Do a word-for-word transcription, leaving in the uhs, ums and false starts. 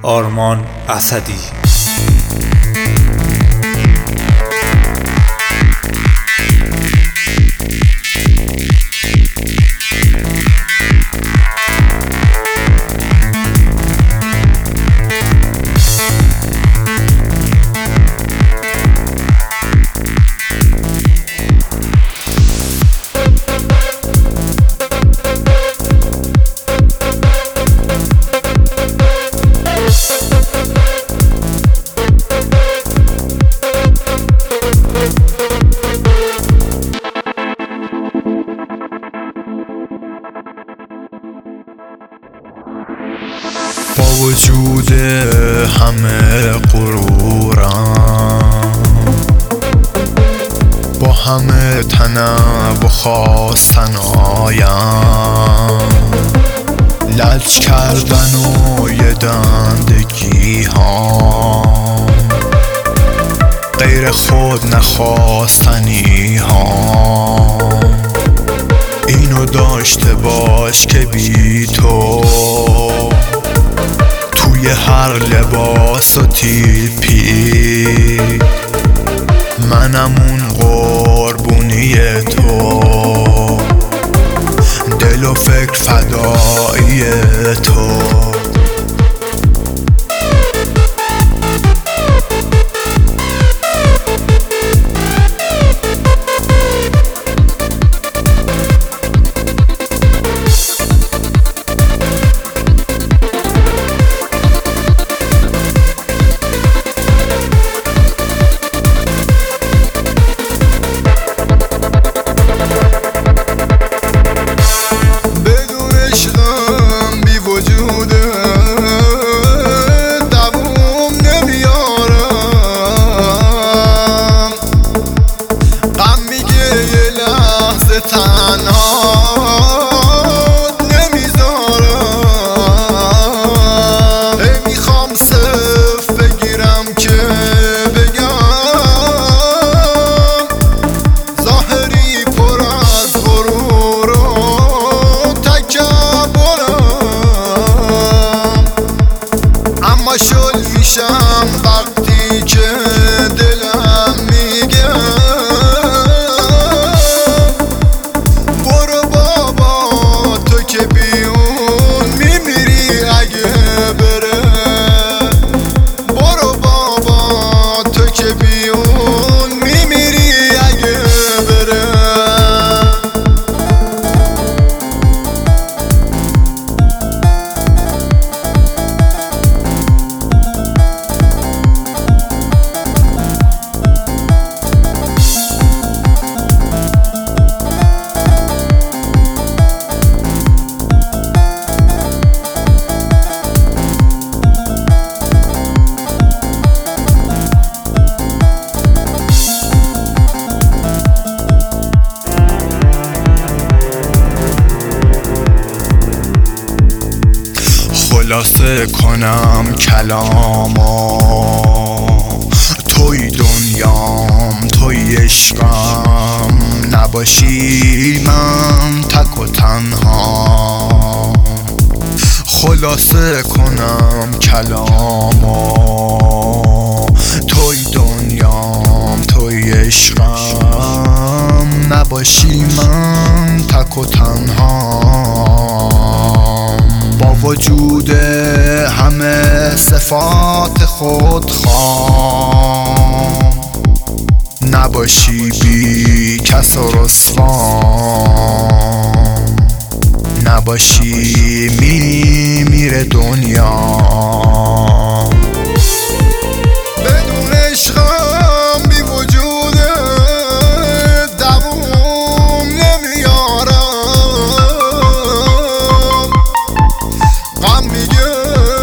آرمان اسدی. با وجود همه غرورم، با همه طنب و خواستن آیم، لج کردن و یه دندگی ها، غیر خود نخواستنی ها. اینو داشته باش که بی تو توی هر لباس و تیپی منم اون قربونی تو، دل و فکر فدایی تو. شل میشم وقتی که دلم میگه برو بابا تو که بیون میمیری اگه بره، برو بابا تو که بیون میمیری اگه بره. خلاصه کنم کلامو، توی دنیام توی عشقم، نباشی من تک و تنها. خلاصه کنم کلامو، توی دنیام توی عشقم، نباشی من تک و تنها. با وجود همه صفات خود خام، نباشی بی کس و رسوام، نباشی می میره دنیا. بدون عشقم بی وجوده دووم نمیارم، غم میگه